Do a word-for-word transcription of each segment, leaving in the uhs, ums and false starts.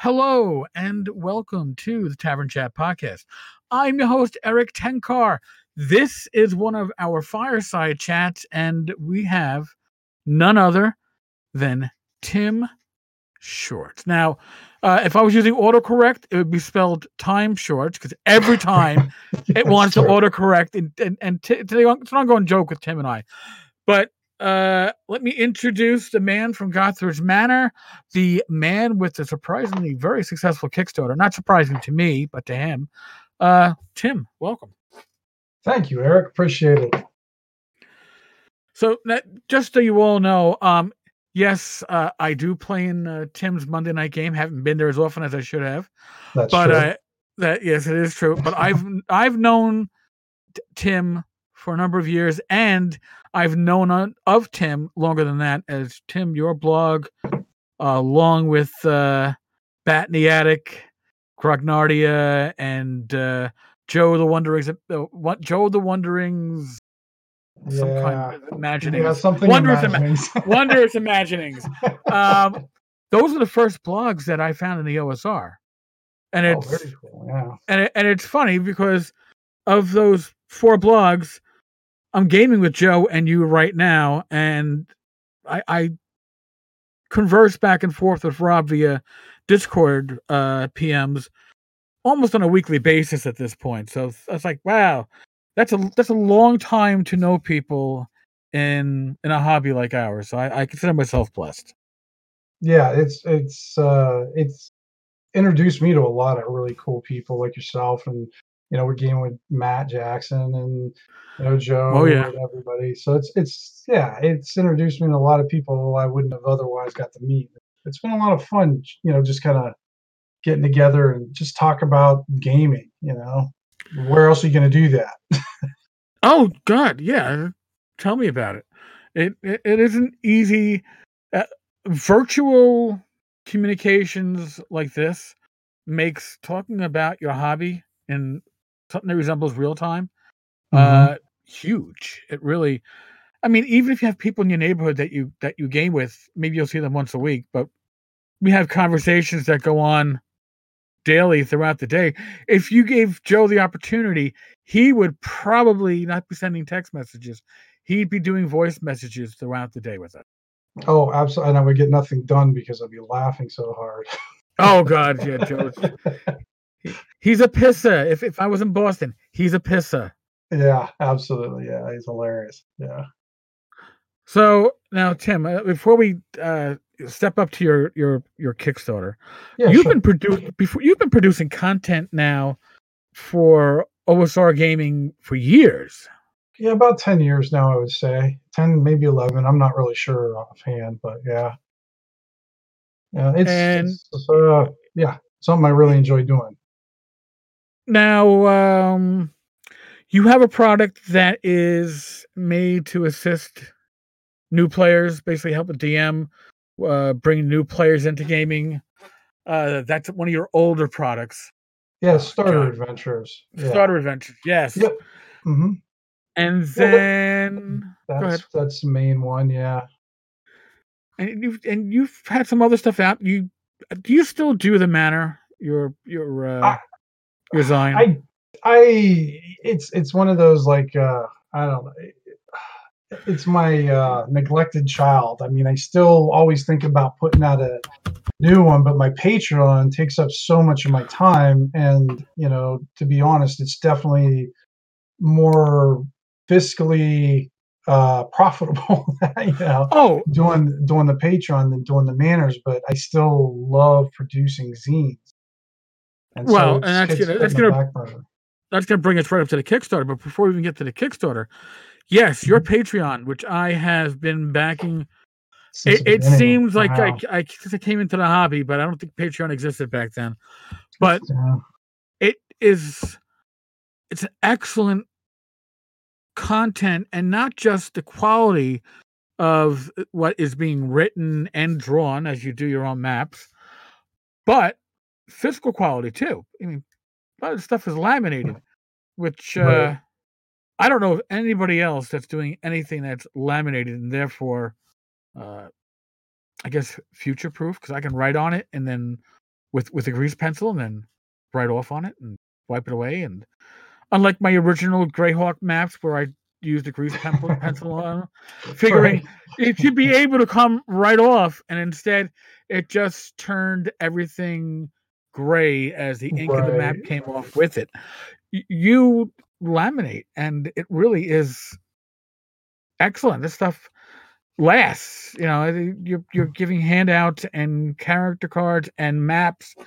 Hello and welcome to the Tavern Chat Podcast. I'm your host, Eric Tenkar. This is one of our fireside chats, and we have none other than Tim Short. Now, uh, if I was using autocorrect, it would be spelled time short because every time it wants to autocorrect, and, and, and t- it's an ongoing joke with Tim and I. But uh, let me introduce the man from Gothridge Manor, the man with the surprisingly very successful Kickstarter. Not surprising to me, but to him. Uh, Tim, welcome. Thank you, Eric. Appreciate it. So, just so you all know, um, yes, uh, I do play in uh, Tim's Monday night game. Haven't been there as often as I should have. That's but, true. Uh, that yes, it is true. But I've I've known t- Tim for a number of years, and I've known of Tim longer than that. As Tim, your blog, uh, along with uh, Bat in the Attic, Grognardia, and uh, Joe the Wonderings, uh, what Joe the Wonderings. Some yeah. kind of imaginings. Yeah, something wondrous, imaginings. Ima- wondrous imaginings. Um, those are the first blogs that I found in the O S R, and it's oh, very cool. Yeah, and it, and it's funny because of those four blogs, I'm gaming with Joe and you right now, and I, I converse back and forth with Rob via Discord uh, P Ms almost on a weekly basis at this point. So it's like, wow, that's a that's a long time to know people in in a hobby like ours. So I, I consider myself blessed. Yeah, it's it's uh, it's introduced me to a lot of really cool people like yourself, and you know we're gaming with Matt Jackson and you know Joe oh, yeah. and everybody. So it's it's yeah, it's introduced me to a lot of people I wouldn't have otherwise got to meet. It's been a lot of fun, you know, just kind of getting together and just talk about gaming. You know, where else are you going to do that? Oh God, yeah. Tell me about it. It it, it isn't easy. Uh, virtual communications like this makes talking about your hobby in something that resembles real time Mm-hmm. uh huge. It really, I mean, even if you have people in your neighborhood that you that you game with, maybe you'll see them once a week, but we have conversations that go on daily throughout the day. If you gave Joe the opportunity, he would probably not be sending text messages. He'd be doing voice messages throughout the day with us. Oh, absolutely. And I would get nothing done because I'd be laughing so hard. Oh God, yeah, Joe. He, he's a pisser. If if I was in Boston, he's a pisser. Yeah, absolutely. Yeah, he's hilarious. Yeah. So now, Tim, uh, before we uh, step up to your your your Kickstarter, yeah, you've sure. been producing before. You've been producing content now for O S R Gaming for years. Yeah, about ten years now, I would say. ten, maybe eleven. I'm not really sure offhand, but yeah. Yeah, it's, and it's uh, yeah, something I really enjoy doing. Now, um, you have a product that is made to assist new players, basically help a D M uh, bring new players into gaming. Uh, that's one of your older products. Yeah, Oh, Starter God. Adventures. Yeah. Starter Adventures, yes. Yep. Mm-hmm. And then yeah, that, go that's, ahead. That's the main one, yeah. And you've and you've had some other stuff out. You do you still do the Manor? Your your uh, I, your Zion. I I it's it's one of those like uh I don't know. It's my uh, neglected child. I mean, I still always think about putting out a new one, but my Patreon takes up so much of my time. And, you know, to be honest, it's definitely more fiscally uh, profitable, you know, oh, doing doing the Patreon than doing the Manors. But I still love producing zines. And well, so and it's, that's it's gonna been that's the gonna back burner. that's gonna bring us right up to the Kickstarter. But before we even get to the Kickstarter, yes, your Patreon, which I have been backing. Since It, the it beginning. seems like Wow. I, I, I came into the hobby, but I don't think Patreon existed back then. But Yeah. it is, it's an excellent content, and not just the quality of what is being written and drawn as you do your own maps, but physical quality too. I mean, a lot of the stuff is laminated, which uh, Right. I don't know of anybody else that's doing anything that's laminated, and therefore, uh, I guess future proof, because I can write on it and then with with a grease pencil and then write off on it and wipe it away. And unlike my original Greyhawk maps where I used a grease pencil pencil on, figuring Right. it should be able to come right off, and instead it just turned everything gray as the ink of the map Right. came off with it. Y- You laminate, and it really is excellent. This stuff lasts. You know, you're you're giving handouts and character cards and maps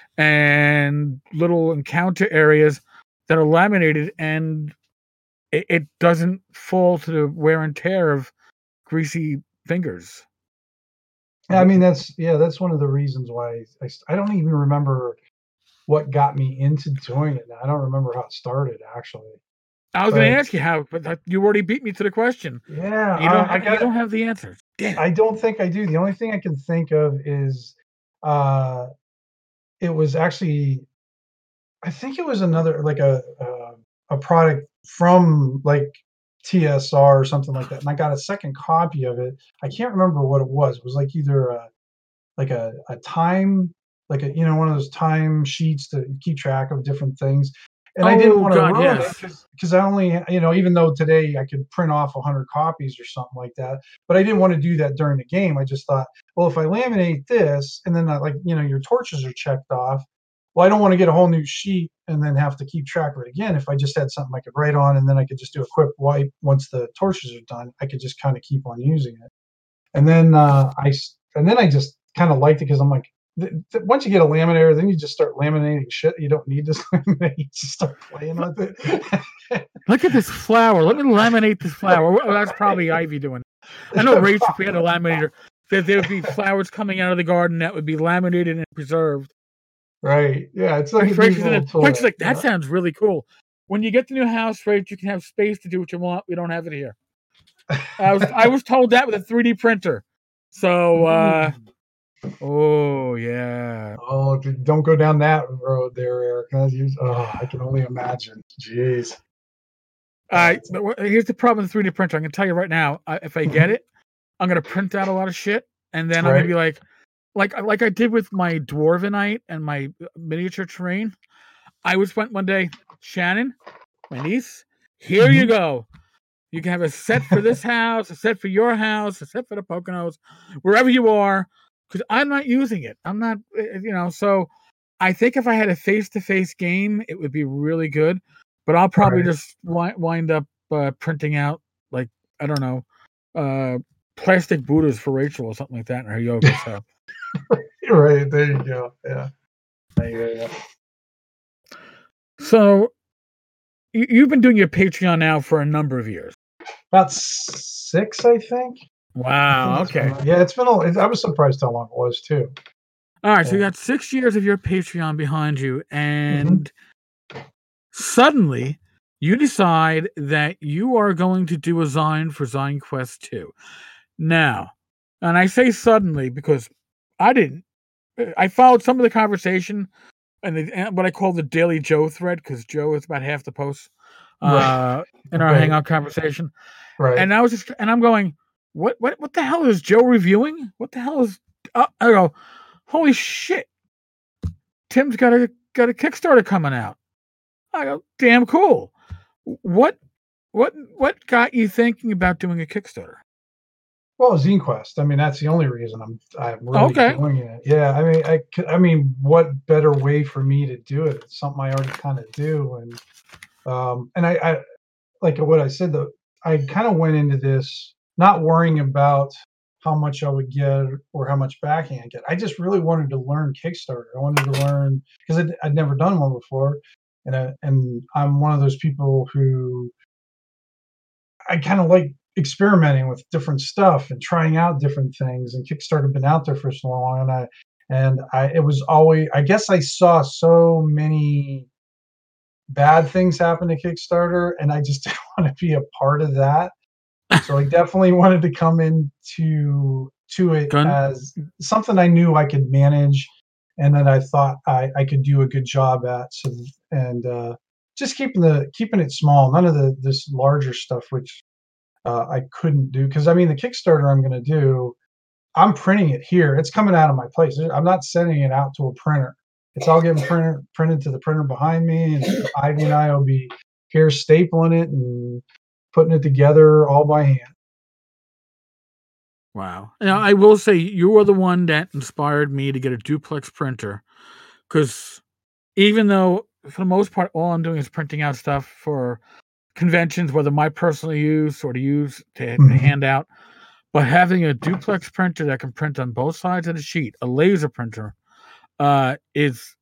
and little encounter areas that are laminated, and it, it doesn't fall to the wear and tear of greasy fingers. Yeah, I mean, that's yeah, that's one of the reasons why I, s- I don't even remember what got me into doing it now. I don't remember how it started actually, I was going to but ask you how, but that, you already beat me to the question. yeah, You don't I, I ha- you got don't have the answers. Damn it! I don't think I do. The only thing I can think of is uh it was actually I think it was another like a uh, a product from like T S R or something like that, and I got a second copy of it. I can't remember what it was. It was like either a like a, a time like a you know one of those time sheets to keep track of different things, and I didn't Oh want to God, ruin it yes. because because I only you know even though today I could print off one hundred copies or something like that, but I didn't want to do that during the game. I just thought, well, if I laminate this and then I, like you know your torches are checked off, well, I don't want to get a whole new sheet and then have to keep track of it again. If I just had something I could write on and then I could just do a quick wipe once the torches are done, I could just kind of keep on using it. And then uh, I s- and then I just kind of liked it because I'm like, th- th- once you get a laminator, then you just start laminating shit you don't need to laminate. You just start playing with it. Look at this flower. Let me laminate this flower. Well, that's probably Ivy doing it. I know Rach, if we had a laminator, that there would be flowers coming out of the garden that would be laminated and preserved. Right? Yeah, it's like a Rach neat is in little it. Rach toy. is like, that Yeah. sounds really cool. When you get the new house, Rach, you can have space to do what you want. We don't have it here. I was I was told that with a three D printer. So uh Mm. oh yeah. Oh, d- don't go down that road there, Eric. That's us- Oh, I can only imagine. Jeez. All Uh, right, but wh- here's the problem with the three D printer. I can tell you right now, I, if I get mhm. it, I'm gonna print out a lot of shit, and then I'm gonna Right. be like, like like I did with my Dwarvenite and my uh, miniature terrain. I was went one day, Shannon, my niece, here you Mhm. go. You can have a set for this house, a set for your house, a set for the Poconos, wherever you are, because I'm not using it. I'm not, uh, uh, you know. So I think if I had a face-to-face game, it would be really good. But I'll probably Right. just wi- wind up uh, printing out like I don't know, uh, plastic Buddhas for Rachel or something like that in her yoga. So Right. There you go. Yeah. I hear ya. so you, you've been doing your Patreon now for a number of years. About six, I think. I think Wow. it's been. Okay. Yeah, it's been. A, it, I was surprised how long it was too. All right. So you Yeah. got six years of your Patreon behind you, Hmm. and suddenly you decide that you are going to do a Zine for Zine Quest two. Now, and I say suddenly because I didn't. uh, I followed some of the conversation and the, and what I call the Daily Joe thread because Joe is about half the posts Right. uh, in our Right. Hangout conversation, Right. and I was just and I'm going, what what what the hell is Joe reviewing? What the hell is? Uh, I go, holy shit! Tim's got a got a Kickstarter coming out. I go, damn cool. What what what got you thinking about doing a Kickstarter? Well, Zine Quest. I mean, that's the only reason I'm I'm really Okay. doing it. Yeah. I mean, I c- I mean, what better way for me to do it? It's something I already kind of do, and um, and I, I like what I said. Though I kind of went into this not worrying about how much I would get or how much backing I get. I just really wanted to learn Kickstarter. I wanted to learn because I'd, I'd never done one before, and I, and I'm one of those people who I kind of like experimenting with different stuff and trying out different things. And Kickstarter had been out there for so long, and I and I it was always I guess I saw so many bad things happen to Kickstarter, and I just didn't want to be a part of that. So I definitely wanted to come into to it Gun. as something I knew I could manage, and that I thought I, I could do a good job at. So and uh, just keeping the keeping it small, none of the this larger stuff, which uh, I couldn't do because I mean the Kickstarter I'm going to do, I'm printing it here. It's coming out of my place. I'm not sending it out to a printer. It's all getting printed printed to the printer behind me, and Ivy and I will be here stapling it and putting it together all by hand. Wow. Now, I will say you were the one that inspired me to get a duplex printer, because even though for the most part all I'm doing is printing out stuff for conventions, whether my personal use or to use to, mm-hmm. to hand out, but having a duplex printer that can print on both sides of the sheet, a laser printer, uh, is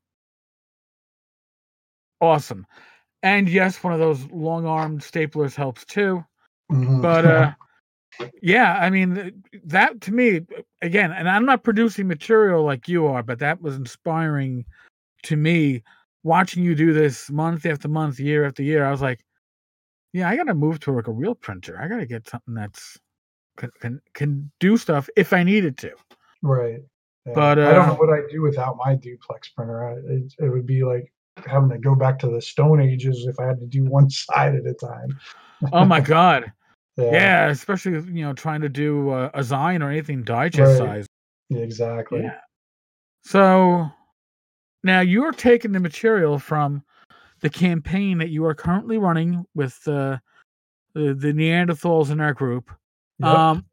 awesome. And yes, one of those long-armed staplers helps too. Mm-hmm. But uh, yeah, I mean, that to me, again, and I'm not producing material like you are, but that was inspiring to me. Watching you do this month after month, year after year, I was like, yeah, I got to move to like a real printer. I got to get something that's can, can can do stuff if I needed to. Right. Yeah. But uh, I don't know what I'd do without my duplex printer. I, it, it would be like having to go back to the Stone Ages if I had to do one side at a time. Oh my God. yeah. yeah, especially you know trying to do uh, a Zine or anything digest right. size. Yeah, exactly. Yeah. So now you're taking the material from the campaign that you are currently running with uh, the the Neanderthals in our group. Yep. Um,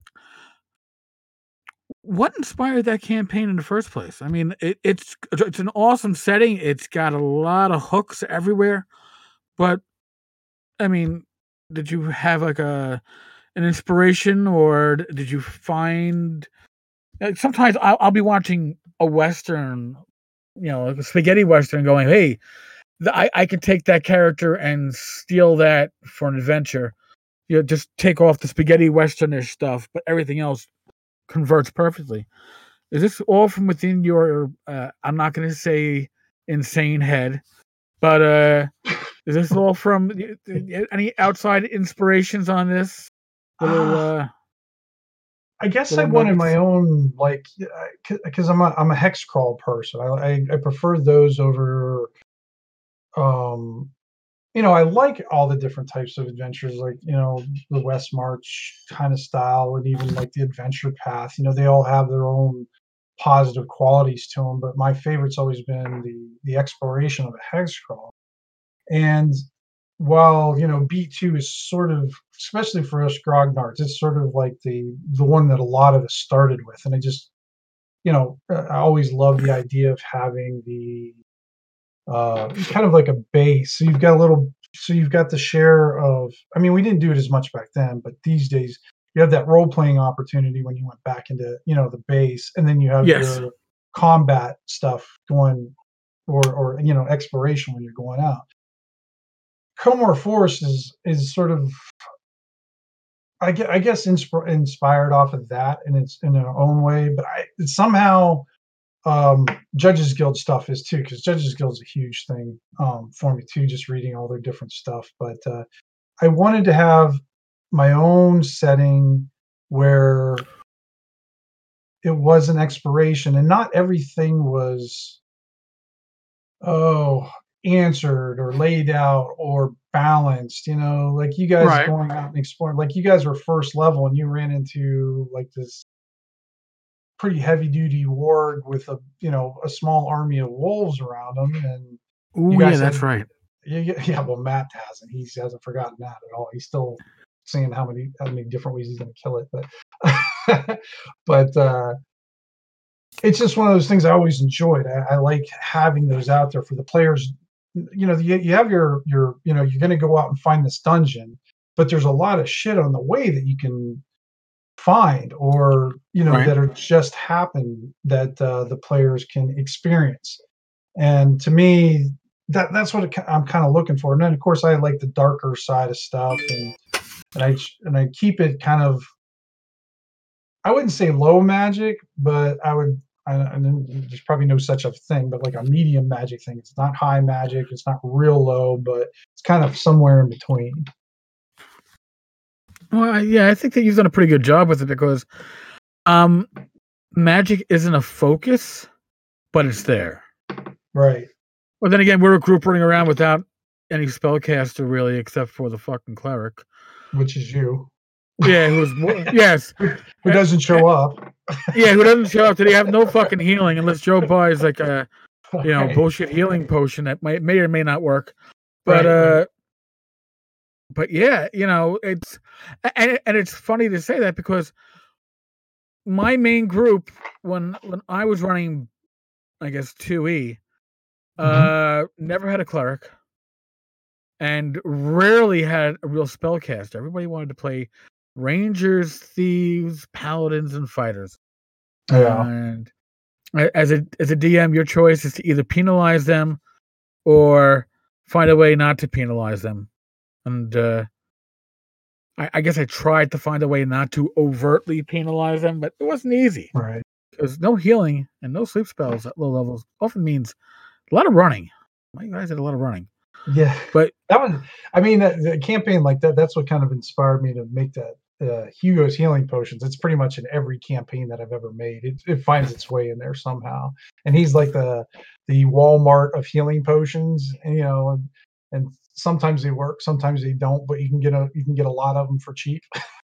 what inspired that campaign in the first place? I mean, it, it's it's an awesome setting. It's got a lot of hooks everywhere, but I mean, did you have like a an inspiration, or did you find? Like sometimes I'll, I'll be watching a western, you know, like a spaghetti western, going, "Hey, the, I I could take that character and steal that for an adventure." You know, just take off the spaghetti westernish stuff, but everything else converts perfectly. Is this all from within your? Uh, I'm not going to say insane head, but uh, is this all from any outside inspirations on this? Little, uh, I guess I wanted my own, like, because I'm a I'm a hex crawl person. I, I I prefer those over. Um, you know, I like all the different types of adventures, like you know the West March kind of style, and even like the adventure path. You know, they all have their own positive qualities to them. But my favorite's always been the the exploration of a hex crawl. And while you know B two is sort of, especially for us grognards, it's sort of like the the one that a lot of us started with, and I just you know I always love the idea of having the uh, kind of like a base. So you've got a little, so you've got the share of. I mean, we didn't do it as much back then, but these days you have that role playing opportunity when you went back into you know the base, and then you have yes. your combat stuff going, or or you know exploration when you're going out. Comor Force is is sort of, I guess, I guess insp- inspired off of that in its in its own way, but I somehow um, Judges Guild stuff is too, because Judges Guild is a huge thing um, for me too, just reading all their different stuff. But uh, I wanted to have my own setting where it was an exploration, and not everything was oh answered or laid out or balanced, you know, like you guys right. going out and exploring, like you guys were first level and you ran into like this pretty heavy duty warg with a, you know, a small army of wolves around them. And Ooh, you guys yeah, that's had, right. Yeah, yeah, well, Matt hasn't. He hasn't forgotten that at all. He's still saying how many how many different ways he's going to kill it. But but uh, it's just one of those things I always enjoyed. I, I like having those out there for the players. You know, you, you have your your you know you're going to go out and find this dungeon, but there's a lot of shit on the way that you can find, or you know right. that are just happen that uh, the players can experience. And to me, that that's what it, I'm kind of looking for. And then of course I like the darker side of stuff, and and I and I keep it kind of, I wouldn't say low magic, but I would. I, and there's probably no such a thing, but like a medium magic thing. It's not high magic. It's not real low, but it's kind of somewhere in between. Well, yeah, I think that you've done a pretty good job with it, because um, magic isn't a focus, but it's there. Right. Well, then again, we're a group running around without any spellcaster really, except for the fucking cleric, which is you. Yeah, who's yes, who doesn't show up. Yeah, who doesn't show up? Did he have no fucking healing unless Joe buys like a you know, Right. bullshit healing potion that might may or may not work. But Right, uh right. but yeah, you know, it's and, and it's funny to say that because my main group when when I was running, I guess two E, Mhm. uh never had a cleric and rarely had a real spellcaster. Everybody wanted to play rangers, thieves, paladins, and fighters. Yeah. And a- as a as a D M, your choice is to either penalize them or find a way not to penalize them. And uh, I, I guess I tried to find a way not to overtly penalize them, but it wasn't easy Right. because no healing and no sleep spells at low levels often means a lot of running. My guys did a lot of running, Yeah. but That was I mean, uh, the campaign like that, that's what kind of inspired me to make that, uh, Hugo's healing potions. It's pretty much in every campaign that I've ever made. It it finds its way in there somehow. And he's like the the Walmart of healing potions, and, you know, and and sometimes they work, sometimes they don't, but you can get a you can get a lot of them for cheap.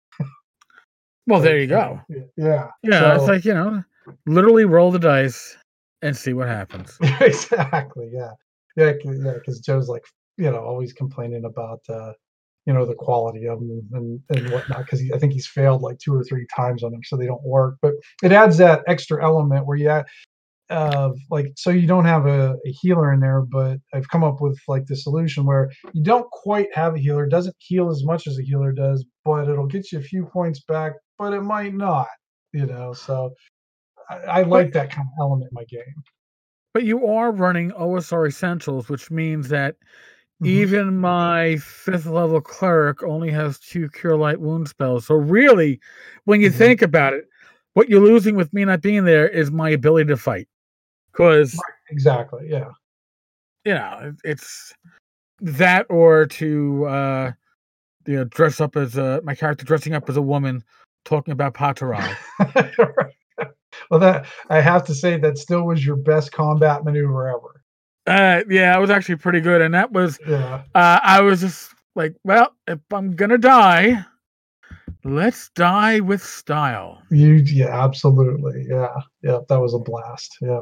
well, there Like, you uh, go. yeah, yeah. Yeah, it's So like you know, literally roll the dice and see what happens. exactly, yeah. Yeah, 'cau yeah, 'cause Joe's, like, you know, always complaining about, uh, you know, the quality of them and and whatnot, 'cause he I think he's failed, like, two or three times on them, so they don't work, but it adds that extra element where you add uh, like, so you don't have a a healer in there, but I've come up with, like, the solution where you don't quite have a healer, doesn't heal as much as a healer does, but it'll get you a few points back, but it might not, you know, so I I But like that kind of element in my game. but you are running O S R Essentials, which means that Mhm. even my fifth level cleric only has two cure light wound spells. So really, when you Mhm. think about it, what you're losing with me not being there is my ability to fight. Because Right, exactly, yeah. you know, it- it's that or to uh you know, dress up as a my character dressing up as a woman talking about Patarai. Right. Well, that I have to say that still was your best combat maneuver ever. Uh yeah, that was actually pretty good. And that was Yeah. uh I was just like, well, if I'm gonna die, let's die with style. You yeah, absolutely, yeah. Yep, that was a blast, yep.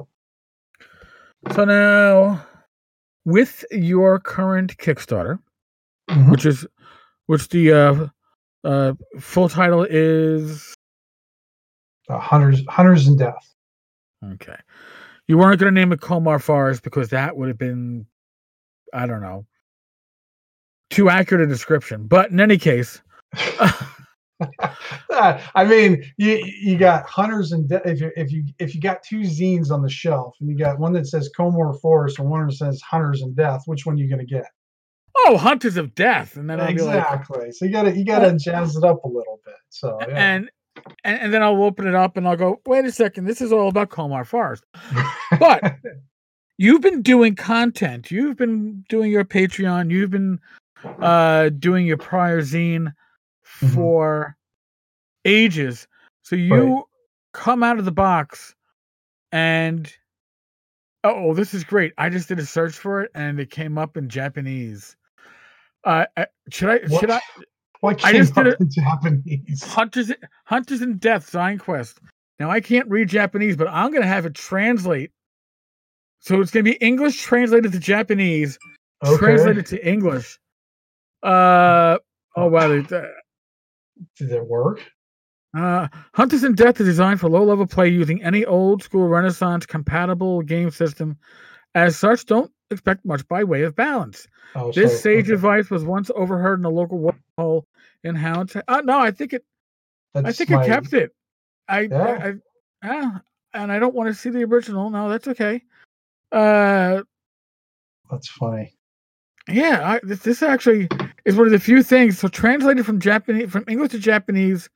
So now with your current Kickstarter, Mhm. which is which the uh uh full title is Uh, Hunters Hunters in Death. okay. You weren't gonna name it Komar Forest because that would have been I don't know, too accurate a description. But in any case, Uh, I mean, you you got Hunters in Death if you if you if you got two zines on the shelf and you got one that says Comor Forest and one that says Hunters in Death, which one you gonna get? oh, Hunters of Death, and then I'll be like, Exactly. So you gotta you uh, gotta jazz it up a little bit. So and, and and then I'll open it up and I'll go, wait a second, this is all about Komar Forest. But yeah. you've been doing content. You've been doing your Patreon. You've been uh, doing your prior zine Mhm. for ages. So Right. you come out of the box and oh, this is great. I just did a search for it and it came up in Japanese. Uh, I- should I? What Should I? what I came just did up it. in Japanese? Hunters, Hunters and Death, Zion Quest. Now I can't read Japanese, but I'm gonna have it translate. So it's gonna be English translated to Japanese, Okay. translated to English. Uh oh Uh, wow. they- uh, did it work? Uh, Hunters and Death is designed for low-level play using any old-school Renaissance compatible game system. As such, don't expect much by way of balance. Oh, This so sage okay. advice was once overheard in a local water hole in Hound. Uh, no, I think it. I That's think it my kept it. I, I, yeah, I ah, and I don't want to see the original. No, that's okay. Uh, that's funny. yeah, I, this, this actually is one of the few things. So translated from Japanese, from English to Japanese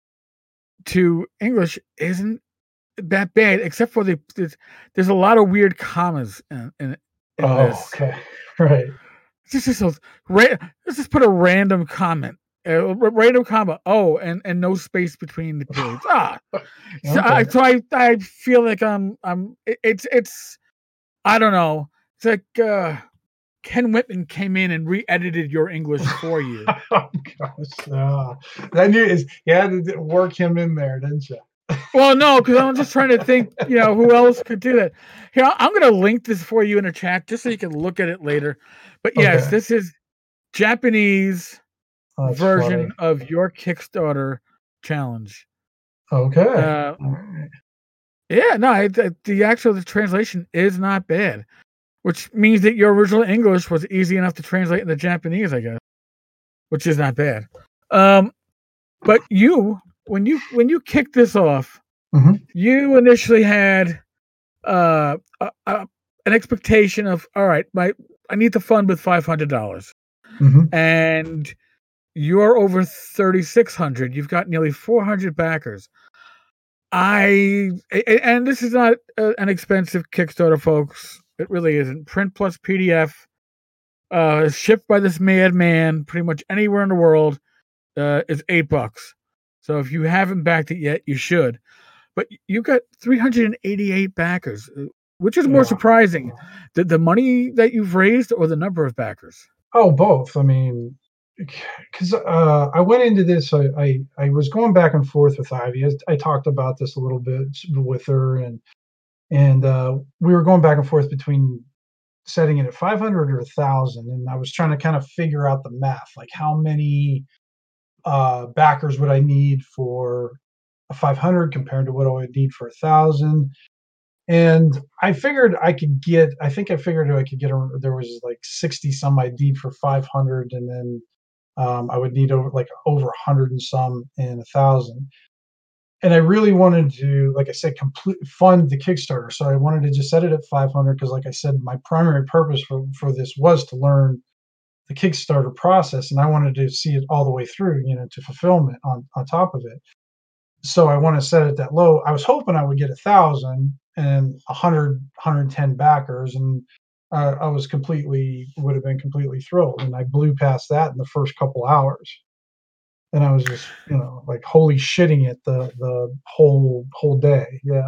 to English isn't that bad, except for the there's, there's a lot of weird commas in in, in Oh, this. okay. Right. This is a ra- let's just put a random comment, a r- random comma. Oh, and and no space between the periods. Ah, so I Okay. so I I feel like I'm I'm it- it's it's I don't know. It's like uh, Ken Whitman came in and re-edited your English for you. Oh gosh. Ah, I knew is you had to d work him in there, didn't you? Well, no, because I'm just trying to think, you know, who else could do that. Here, I'm going to link this for you in a chat just so you can look at it later. But yes, Okay, this is Japanese that's funny. version of your Kickstarter challenge. Okay. Uh, All right. yeah, no, I, the, the actual translation is not bad, which means that your original English was easy enough to translate into Japanese, I guess, which is not bad. Um, but you, when you when you kicked this off, Mhm. you initially had uh, a, a, an expectation of, all right, my I need to fund with five hundred dollars, Mhm. and you're over thirty six hundred. You've got nearly four hundred backers. I and this is not a, an expensive Kickstarter, folks. It really isn't. Print plus P D F, uh, shipped by this madman, pretty much anywhere in the world, uh, is eight bucks. So if you haven't backed it yet, you should. But you got three hundred eighty-eight backers, uh, which is more Yeah. surprising, the the money that you've raised or the number of backers. Oh, both. I mean, because uh, I went into this, I, I I was going back and forth with Ivy. I, I talked about this a little bit with her, and and uh, we were going back and forth between setting it at five hundred or a thousand, and I was trying to kind of figure out the math, like how many uh, backers would I need for a five hundred compared to what I would need for a thousand. And I figured I could get, I think I figured I could get, a, there was like sixty some I'd need for five hundred. And then um, I would need over like over one hundred and some in a thousand. And I really wanted to, like I said, complete fund the Kickstarter. So I wanted to just set it at five hundred because, like I said, my primary purpose for, for this was to learn the Kickstarter process, and I wanted to see it all the way through, you know, to fulfillment on on top of it. So I want to set it that low. I was hoping I would get a thousand and a hundred, one hundred ten backers, and uh, I was completely would have been completely thrilled. And I blew past that in the first couple hours, and I was just, you know, like holy shitting it the the whole whole day. Yeah.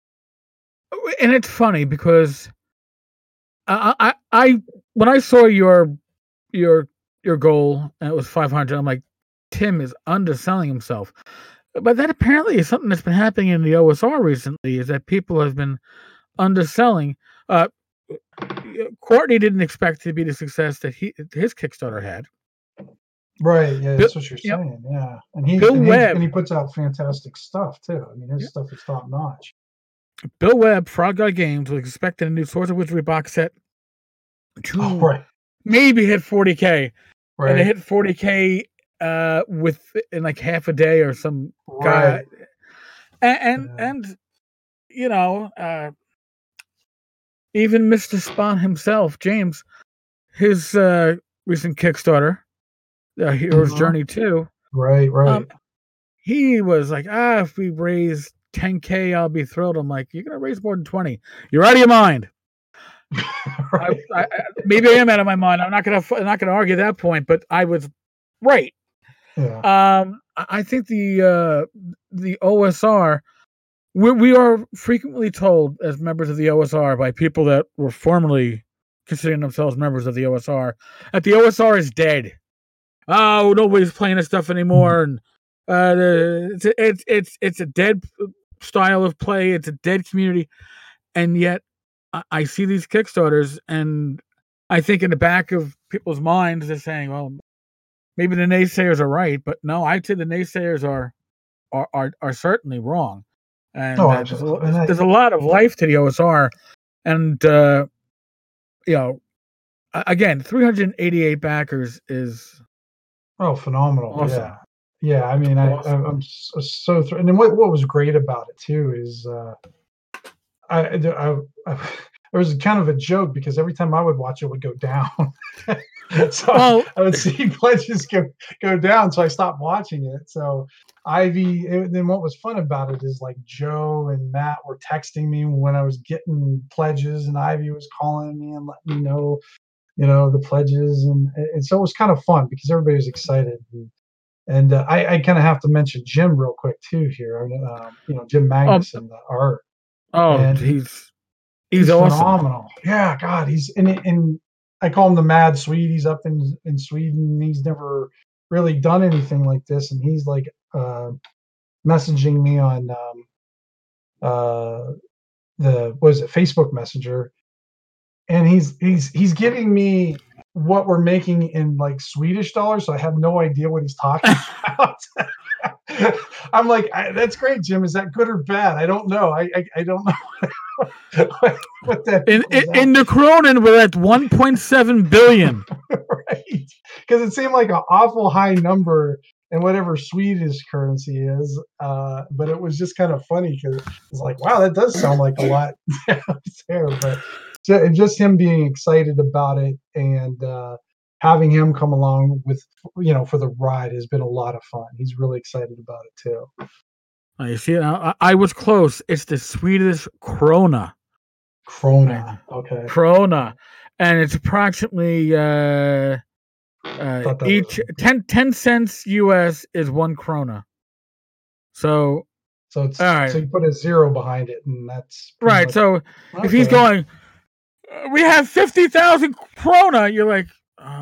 And it's funny because I, I, I when I saw your your your goal and it was five hundred, I'm like, Tim is underselling himself. But that apparently is something that's been happening in the O S R recently. Is that people have been underselling. Uh, Courtney didn't expect to be the success that he his Kickstarter had. Right. Yeah, Bill, that's what you're yep, saying. Yeah, and he's Bill and he's and Webb. he puts out fantastic stuff too. I mean, his Yep, stuff is top notch. Bill Webb, Frog God Games, was expecting a new Swords of Wizardry box set Oh, to right. maybe hit forty K, and it Right. hit forty K uh, with in like half a day or some guy, Right. and and, Yeah. and you know, uh, even Mister Spawn himself, James, his uh, recent Kickstarter, uh, Hero's Mhm. Journey two, Right. um, Right. he was like, ah, if we raise ten K, I'll be thrilled. I'm like, you're gonna raise more than twenty. You're out of your mind. I, Right. I, maybe I am out of my mind. I'm not gonna I'm not gonna argue that point, but I was right. Yeah. Um, I think the uh, the O S R, we, we are frequently told as members of the O S R by people that were formerly considering themselves members of the O S R that the O S R is dead. Oh, nobody's playing this stuff anymore, and uh, it's it's it's it's a dead style of play. It's a dead community, and yet I, I see these Kickstarters, and I think in the back of people's minds they're saying, "Well, maybe the naysayers are right," but no, I'd say the naysayers are are are, are certainly wrong, and Oh, uh, there's a absolutely. And I, there's a lot of life to the O S R, and uh, you know, again, three hundred eighty-eight backers is oh, phenomenal. awesome. Yeah. Yeah. I It's mean, I, awesome. I'm I'm so, so thr- and then what, what was great about it too is, uh, I, I, I, it was kind of a joke because every time I would watch it would go down. So I, Well, I would see pledges go, go down. So I stopped watching it. So Ivy, it, then what was fun about it is like Joe and Matt were texting me when I was getting pledges, and Ivy was calling me and letting me know, you know, the pledges. And, and so it was kind of fun because everybody was excited. And, and uh, I, I kind of have to mention Jim real quick too here. Um, you know, Jim um, Magnus and the art. oh, And he, he's he's he's awesome. phenomenal. Yeah, God, he's and and I call him the Mad Swede. He's up in in Sweden. He's never really done anything like this, and he's like uh, messaging me on um, uh, the what is it Facebook Messenger, and he's he's he's giving me what we're making in like Swedish dollars, so I have no idea what he's talking about. I'm like, I, that's great, Jim. Is that good or bad? I don't know. I I, I don't know what that in in, in the Cronin, we're at one point seven billion. Right, because it seemed like an awful high number in whatever Swedish currency is, uh, but it was just kind of funny because it's like, wow, that does sound like a lot there. But just him being excited about it and uh, having him come along with, you know, for the ride has been a lot of fun. He's really excited about it too. I see. I, I was close. It's the Swedish krona. Krona, okay. Krona, and it's approximately uh, uh, each was... ten, ten cents U S is one krona. So, so it's all right. So you put a zero behind it, and that's right. Much... So okay. If he's going, we have fifty thousand krona. You're like,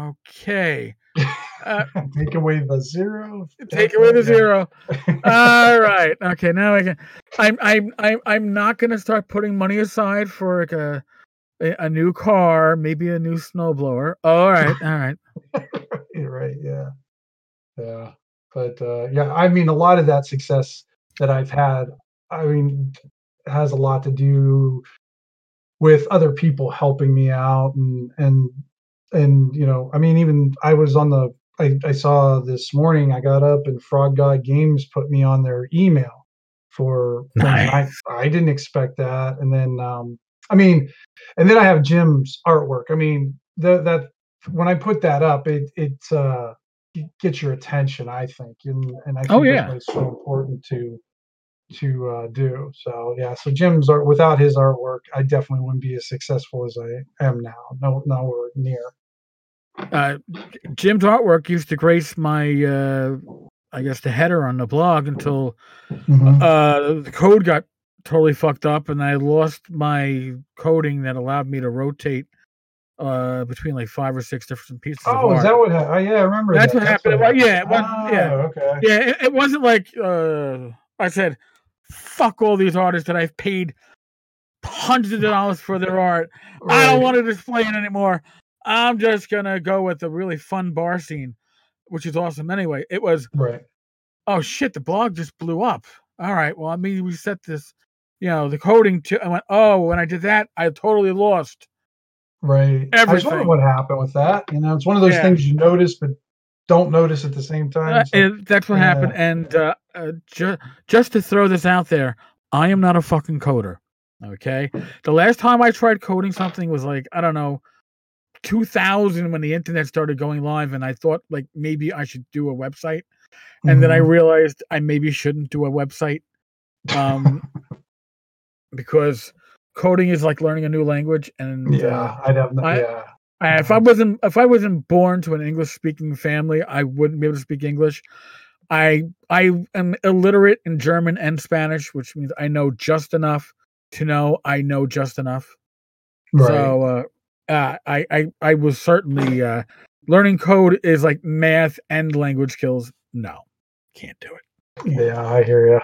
okay. Uh, take away the zero. Take away the zero. All right. Okay. Now I can. I'm. I'm. I'm. I'm not going to start putting money aside for like a, a a new car, maybe a new snowblower. All right. All right. You're right. Yeah. Yeah. But uh, yeah, I mean, a lot of that success that I've had, I mean, has a lot to do with other people helping me out, and and and you know, I mean, even I was on the. I, I saw this morning, I got up and Frog God Games put me on their email for nice. things. I, I didn't expect that. And then, um, I mean, and then I have Jim's artwork. I mean, the, that when I put that up, it, it, uh, it gets your attention, I think. And, and I think oh, yeah. that's why it's so important to, to uh, do. So, yeah. So Jim's art, without his artwork, I definitely wouldn't be as successful as I am now. No, nowhere near. Uh, Jim's artwork used to grace my, uh, I guess, the header on the blog until mm-hmm. uh, the code got totally fucked up, and I lost my coding that allowed me to rotate uh, between like five or six different pieces. Oh, of art. Is that what happened? Oh, yeah, I remember. That's that. what That's happened. What happened. Yeah, it was, oh, yeah, okay. Yeah, it, it wasn't like uh, I said, fuck all these artists that I've paid hundreds of dollars for their art. Right. I don't want to display it anymore. I'm just gonna go with the really fun bar scene, which is awesome anyway. It was right. Oh shit, the blog just blew up. All right, well, I mean, we set this, you know, the coding to. I went, oh, when I did that, I totally lost. Right. Everything. I was wondering what happened with that. You know, it's one of those yeah. things you notice but don't notice at the same time. Uh, like, that's what yeah. happened. And uh, uh, ju- just to throw this out there, I am not a fucking coder. Okay, the last time I tried coding something was like I don't know. two thousand when the internet started going live, and I thought like maybe I should do a website, and mm-hmm. then I realized I maybe shouldn't do a website, um, because coding is like learning a new language, and yeah, uh, I'd have no, I, yeah. I, if I wasn't if I wasn't born to an English speaking family, I wouldn't be able to speak English. I I am illiterate in German and Spanish, which means I know just enough to know I know just enough. Right. So. Uh, Uh, I, I I was certainly uh, learning code is like math and language skills. No, can't do it. Can't yeah, I hear you.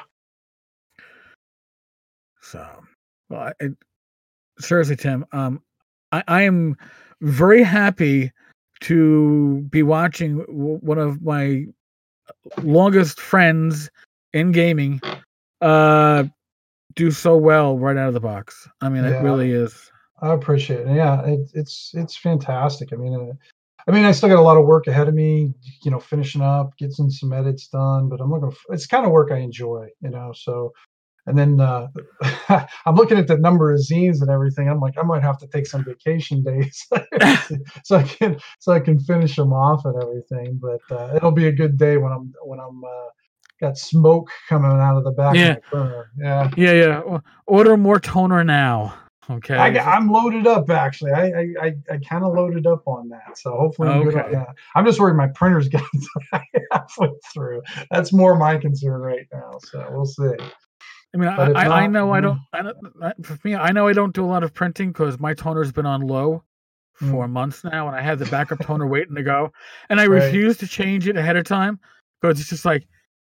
So, well, I, seriously, Tim, um, I, I am very happy to be watching w- one of my longest friends in gaming uh, do so well right out of the box. I mean, yeah. It really is. I appreciate it. Yeah, it, it's it's fantastic. I mean, uh, I mean, I still got a lot of work ahead of me. You know, finishing up, getting some edits done. But I'm looking. It's kind of work I enjoy. You know, so and then uh, I'm looking at the number of zines and everything. I'm like, I might have to take some vacation days so I can so I can finish them off and everything. But uh, it'll be a good day when I'm when I'm uh, got smoke coming out of the back yeah. of my burner. Yeah, yeah, yeah. Order more toner now. Okay, I, I'm loaded up actually. I I, I, I kind of loaded up on that, so hopefully I'm okay. good on that. I'm just worried my printer's got halfway through. That's more my concern right now. So we'll see. I mean, I, not, I know I don't. I don't. For me, I know I don't do a lot of printing because my toner's been on low for mm. months now, and I have the backup toner waiting to go, and I right. refuse to change it ahead of time because it's just like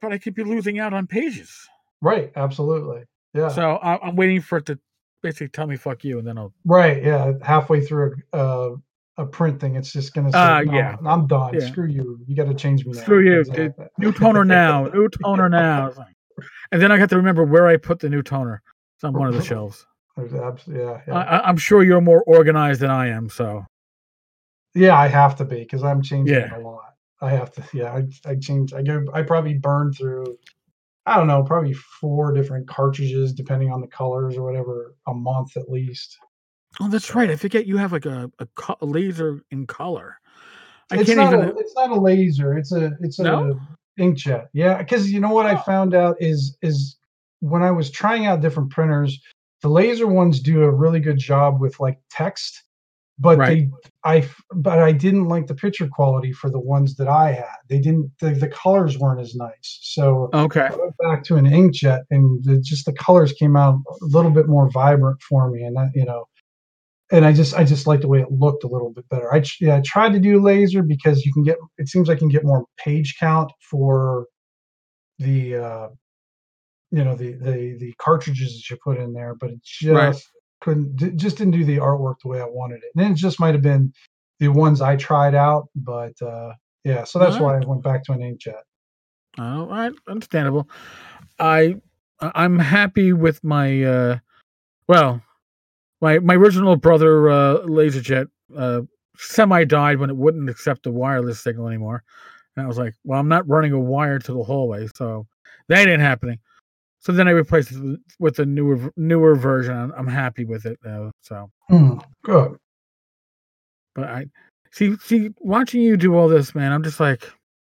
but I could be losing out on pages. Right. Absolutely. Yeah. So I, I'm waiting for it to basically tell me "fuck you," and then I'll. Right. Yeah. Halfway through a uh, a print thing, it's just gonna say, Uh, "No, yeah. I'm done. Yeah. Screw you. You got to change me now." Screw you. Exactly. New toner now. New toner now. And then I have to remember where I put the new toner. It's on one of the shelves. Absolutely. Yeah. Yeah. I, I'm sure you're more organized than I am. So. Yeah, I have to be because I'm changing Yeah. it a lot. I have to. Yeah. I I change. I go. I probably burn through. I don't know, probably four different cartridges, depending on the colors or whatever, a month at least. Oh, that's right. I forget you have like a, a, co- a laser in color. I It's can't not even. a. It's not a laser. It's a. It's No? a inkjet. Yeah, because you know what I Oh. found out is is when I was trying out different printers, the laser ones do a really good job with like text, but Right. they I f- but I didn't like the picture quality for the ones that I had. They didn't. The, the colors weren't as nice. So Okay. I went back to an inkjet, and the, just the colors came out a little bit more vibrant for me, and that you know. And I just I just like the way it looked a little bit better. I tr- yeah, I tried to do laser because you can get it seems like you can get more page count for the uh, you know the the the cartridges that you put in there, but it just Right. couldn't d- just didn't do the artwork the way I wanted it. And it just might have been the ones I tried out, but uh, yeah, so that's All why right. I went back to an inkjet. All right. Understandable. I I'm happy with my uh well my my original brother uh LaserJet uh semi died when it wouldn't accept the wireless signal anymore. And I was like, well, I'm not running a wire to the hallway, so that ain't happening. So then I replaced it with a newer newer version. I'm, I'm happy with it now. So, Hmm, good. but I see see watching you do all this, man. I'm just like,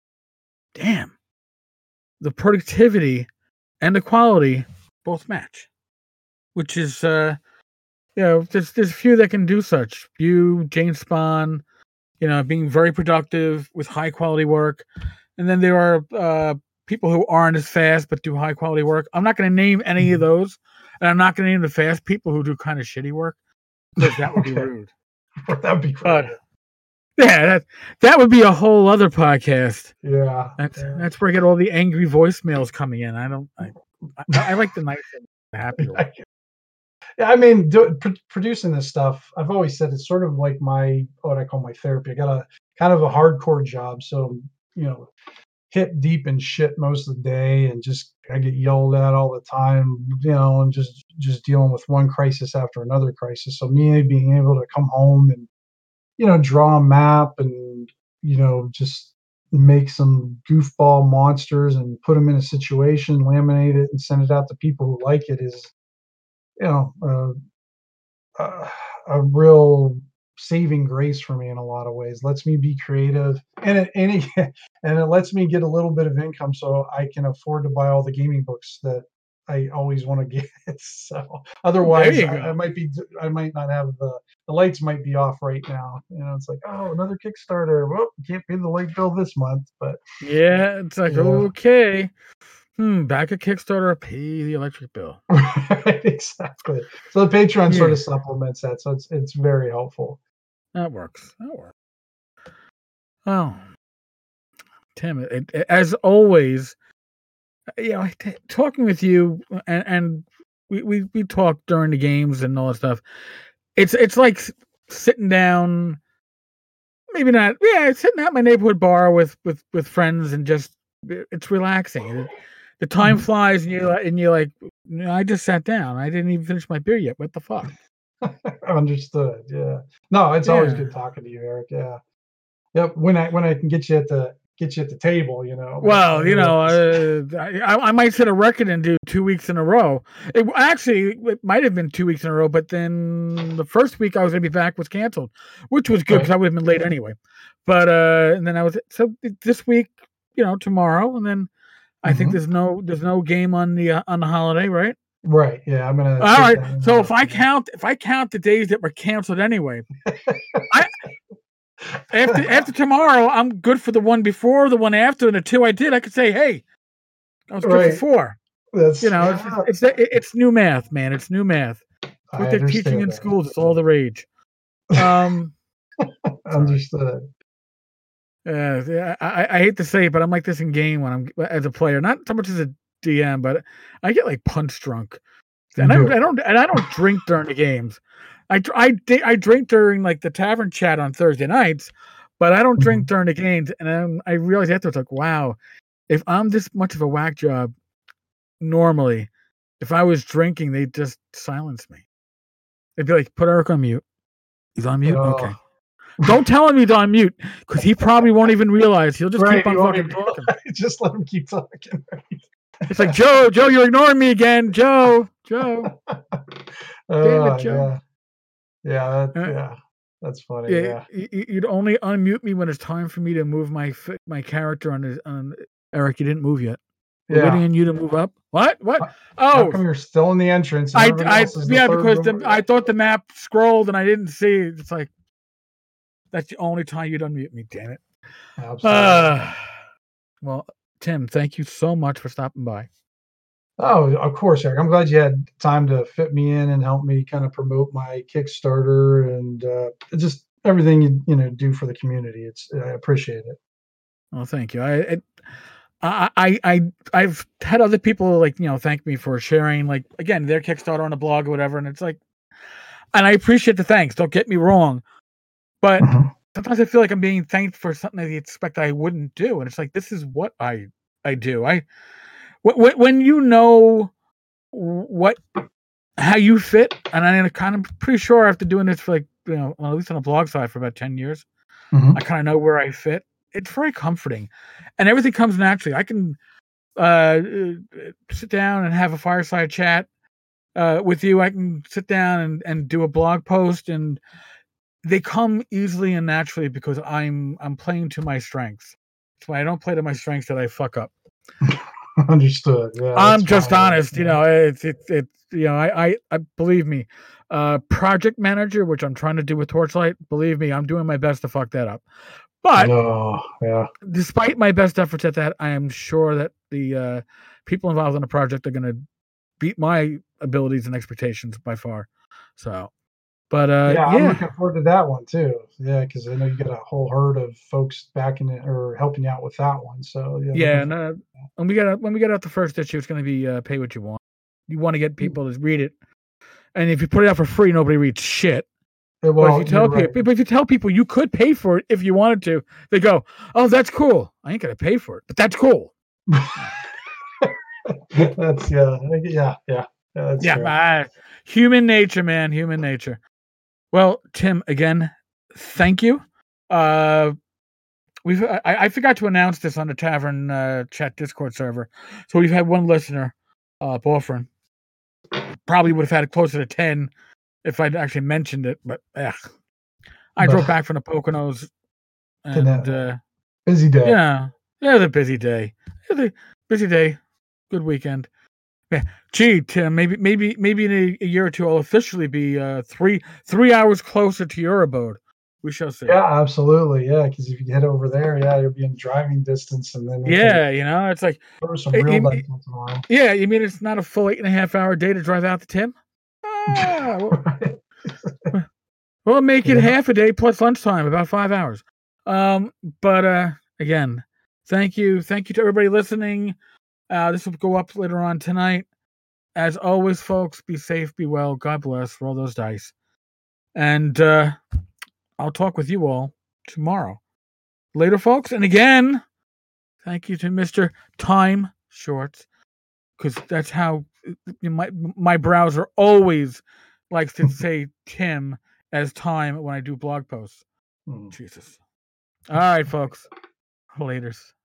damn, the productivity and the quality both match, which is uh, you know, there's there's a few that can do such. You, Jane Spawn, you know, being very productive with high quality work, and then there are uh people who aren't as fast but do high quality work. I'm not going to name any of those, and I'm not going to name the fast people who do kind of shitty work because that would be Okay. rude. That'd be But great. yeah, that that would be a whole other podcast. Yeah. That's yeah. that's where I get all the angry voicemails coming in. I don't. I I, I like the nice and the happy one. Yeah, I mean, do, pr- producing this stuff, I've always said it's sort of like my what I call my therapy. I got a kind of a hardcore job, so you know, hip deep in shit most of the day, and just I get yelled at all the time, you know, and just just dealing with one crisis after another crisis. So me being able to come home and you know draw a map and you know just make some goofball monsters and put them in a situation, laminate it, and send it out to people who like it is you know. Uh, uh, a real saving grace for me in a lot of ways. Lets me be creative, and it and it, and it lets me get a little bit of income so I can afford to buy all the gaming books that I always want to get. So There otherwise, you I, I go. might be I might not have the the lights might be off right now. You know, it's like oh another Kickstarter. Well, can't pay the light bill this month, but Yeah, it's like yeah. okay. Hmm, back at Kickstarter, pay the electric bill. Right, exactly. So the Patreon sort Yeah, of supplements that, so it's it's very helpful. that works. That works. Oh, Tim, it, it, as always, you know, t- talking with you, and, and we, we we talk during the games and all that stuff. It's it's like s- sitting down, maybe not. Yeah, sitting at my neighborhood bar with with with friends and just it's relaxing. It, the time Mhm. flies, and you and you're like, I just sat down. I didn't even finish my beer yet. What the fuck? Understood. Yeah. No, it's always Yeah. good talking to you, Eric. Yeah. Yep. When I when I can get you at the get you at the table, you know. But Well, you know, otherwise, uh, I, I might set a record and do two weeks in a row. It actually it might have been two weeks in a row, but then the first week I was going to be back was canceled, which was good because right. I would have been late anyway. But uh, and then I was so this week, you know, tomorrow, and then I think hmm there's no there's no game on the uh, on the holiday, right? Right. Yeah. I'm gonna All take right. that one So off. if I Yeah. count if I count the days that were canceled anyway, I after after tomorrow I'm good for the one before, the one after, and the two I did. I could say, hey, I was good for Right. four. You That's know, it's yeah. it's it's, it's new math, man. It's new math. It's what I they're teaching understand in that. schools. It's all the rage. Um, sorry. Understood. Uh, yeah, I, I hate to say it, but I'm like this in game when I'm as a player, not so much as a D M, but I get like punch drunk, You and I, do. I don't and I don't drink during the games. I I I drink during like the tavern chat on Thursday nights, but I don't drink Mhm. during the games. And then I realized afterwards, like, wow, if I'm this much of a whack job, normally, if I was drinking, they'd just silence me. They'd be like, "Put Eric on mute. He's on mute. Oh, Okay." Don't tell him he's on mute because he probably won't even realize. He'll just right. keep on You won't fucking even talking. just let him keep talking. It's like, Joe, Joe, you're ignoring me again. Joe, Joe, damn it, Oh, Joe. yeah. Yeah, that, Uh, yeah. That's funny. yeah, Yeah. y- y- you'd only unmute me when it's time for me to move my fi- my character on his on Eric. You didn't move yet. We're Yeah. waiting on you to move up. What? What? How Oh, come you're still in the entrance and I, everybody I, else is the yeah, third because the, room? I thought the map scrolled and I didn't see it. It's like, that's the only time you'd unmute me. Damn it. Absolutely. Uh, well, Tim, thank you so much for stopping by. Oh, of course, Eric. I'm glad you had time to fit me in and help me kind of promote my Kickstarter and uh, just everything you you know do for the community. It's I appreciate it. Well, thank you. I, it, I, I, I, I've had other people like you know thank me for sharing like again their Kickstarter on the blog or whatever, and it's like, and I appreciate the thanks. Don't get me wrong, but Mhm. sometimes I feel like I'm being thanked for something that they expect I wouldn't do, and it's like this is what I, I do. I, when, when you know what how you fit, and I'm kind of pretty sure after doing this for like you know well, at least on a blog side for about ten years, Mhm. I kind of know where I fit. It's very comforting, and everything comes naturally. I can uh, uh, sit down and have a fireside chat uh, with you. I can sit down and, and do a blog post, and they come easily and naturally because I'm I'm playing to my strengths. It's why I don't play to my strengths that I fuck up. Understood. Yeah, that's I'm just fine. honest, you Yeah. know. It's it's it's you know, I I, I believe me, uh, project manager, which I'm trying to do with Torchlight. Believe me, I'm doing my best to fuck that up. But Oh, yeah. despite my best efforts at that, I am sure that the uh, people involved in the project are going to beat my abilities and expectations by far. So, but uh, Yeah, I'm yeah, looking forward to that one too. Yeah, because I know you got a whole herd of folks backing it or helping you out with that one. So yeah, yeah, looking and forward. uh, when we get when we get out the first issue, it's going to be uh, pay what you want. You want to get people to read it, and if you put it out for free, nobody reads shit. Yeah, But if you well, you're tell right. people, but if you tell people you could pay for it if you wanted to, they go, "Oh, that's cool. I ain't gonna pay for it, but that's cool." That's yeah, yeah, yeah, yeah. That's Yeah, true. uh, human nature, man, human nature. Well, Tim, again, thank you. Uh, we've I, I forgot to announce this on the Tavern uh, Chat Discord server, so we've had one listener, uh, Bofrin. Probably would have had it closer to ten if I'd actually mentioned it, but ugh. I drove But back from the Poconos, in and a uh, busy day. yeah, it was a busy day. It was a busy day. Good weekend. Yeah. Gee, Tim, maybe maybe maybe in a, a year or two I'll officially be uh, three three hours closer to your abode. We shall see. Yeah, absolutely. Yeah, because if you head over there, yeah, you'll be in driving distance, and then we can Yeah, you know, it's like, throw some it, real it, dice it- once in a while. yeah, you mean it's not a full eight and a half hour day to drive out to Tim? Ah, well, Right. we'll make it Yeah. half a day plus lunchtime, about five hours. Um, but uh, again, thank you, thank you to everybody listening. Uh, this will go up later on tonight. As always, folks, be safe, be well, God bless, roll those dice, and uh, I'll talk with you all tomorrow. Later, folks, and again, thank you to Mister Time Shorts, because that's how my my browser always likes to say Tim as time when I do blog posts. Hmm. Jesus. All right, folks. Laters.